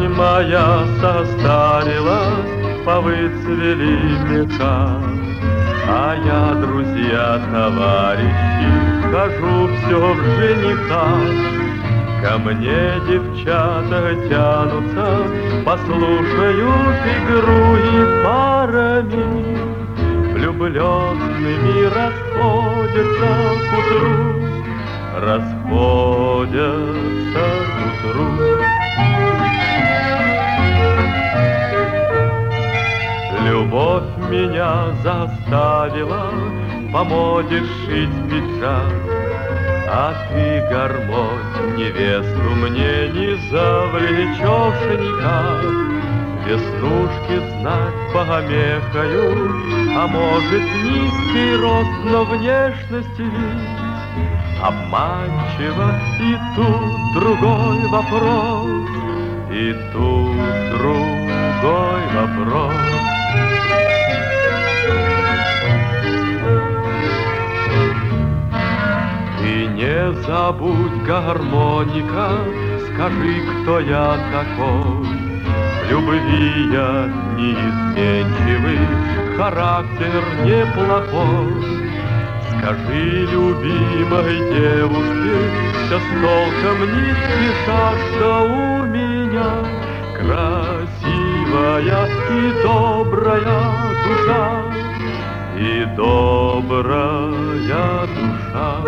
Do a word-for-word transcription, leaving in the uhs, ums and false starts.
Жизнь моя состарилась, повыцвели века, а я, друзья, товарищи, хожу все в женихах. Ко мне девчата тянутся, послушают игру и парами влюбленными расходятся к утру, расходятся к утру. Любовь меня заставила по моде шить пиджак, а ты, гармонь, невесту мне не завлечешь никак. Веснушки знать помехают, а может низкий рост, но внешность ведь обманчива. И тут другой вопрос, и тут другой вопрос. Ты не забудь, гармоника, скажи, кто я такой. В любви я неизменчивый, характер неплохой. Скажи любимой девушке, все с толком не спеша, что у меня красивая и добрая душа, и добрая душа.